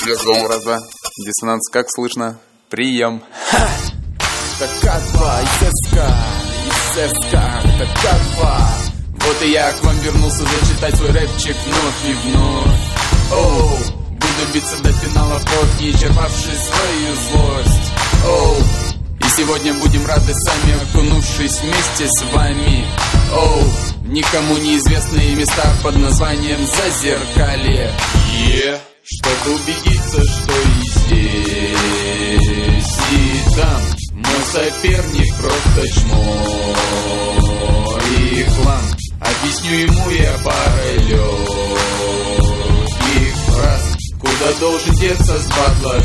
Раз-два. Диссонанс как слышно? Прием. Така два, Исеска, така два. Вот и я к вам вернулся зачитать свой рэпчик вновь и вновь. Оу, буду биться до финала вплоть, не исчерпавший свою злость. Оу, и сегодня будем рады сами, окунувшись вместе с вами. Оу, никому неизвестные места под названием Зазеркалье. Чтобы убедиться, что и здесь, и там мой соперник просто чмо и хлам. Объясню ему я парой легких фраз, куда должен деться с батла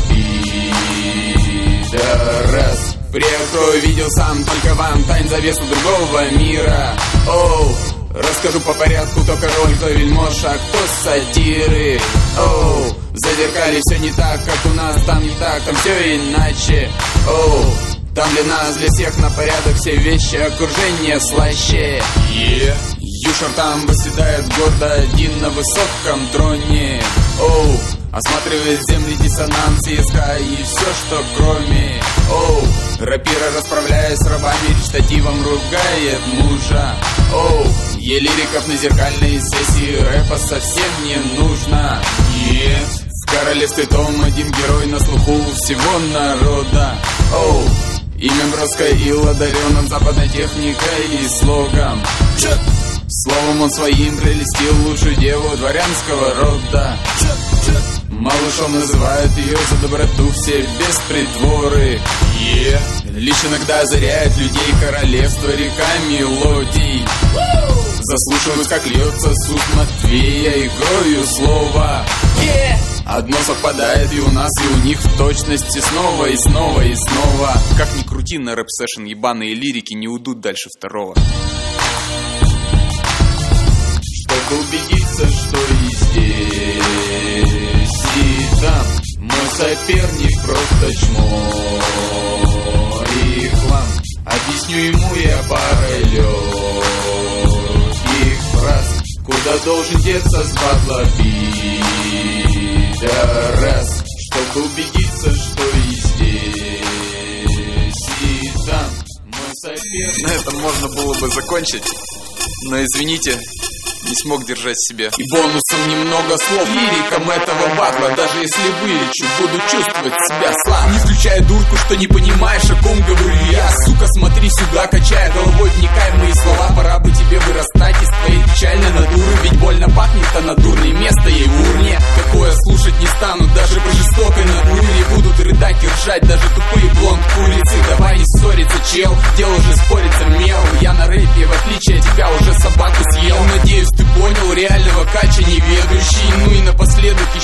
пидорас. Приоткрою видео сам, только вам тайн завесу другого мира. Оу, расскажу по порядку, кто король, кто вельмож, а кто сатиры. Оу, в Зазеркалье все не так, как у нас, там не так, там все иначе. Оу, там для нас, для всех на порядок все вещи, окружение слаще. Юшер там восседает гордо один на высоком троне. Оу, осматривает земли, диссонанс, ИСК и все, что кроме. Оу, рапира, расправляясь с рабами, речитативом ругает мужа. Оу, лириков на зеркальной сессии рэпа совсем не нужно. В королевстве том один герой на слуху у всего народа. Оу, имя броское и одарен он западной техникой и слогом. Словом он своим прелестил лучшую деву дворянского рода. Малышом называют ее за доброту все без притворы. Лишь иногда озаряет людей королевство река мелодий. Заслушивают, как льется суд Матвея и кровью слова. Одно совпадает и у нас, и у них в точности снова и снова и снова. Как ни крути, на рэп-сэшн ебаные лирики не уйдут дальше второго. Чтобы убедиться, что и здесь, и там мой соперник просто чмо и хлам. Объясню ему я парой легких фраз, куда должен деться с батла пидорас. Чтобы убедиться, что и здесь, и там мой соперник. На этом можно было бы закончить, но извините, не смог держать себя. И бонусом немного слов лирикам этого батла. Даже если вылечу, буду чувствовать себя слабо. Не включая дурку, что не понимаешь, о ком говорю я. Сука, смотри сюда, качая головой, вникай в мои слова. Пора бы тебе вырастать из твоей печальной натуры. Ведь больно пахнет, а надурное место ей в урне. Такое слушать не стану, даже по жестокой натуре. Будут рыдать и ржать даже тупые блонд-курицы. Давай не ссориться, чел, дело уже спорится мел. Я на рэпе, в отличие от тебя, уже собаку съел. Надеюсь, ты понял, реального кача неведущий. Ну и напоследок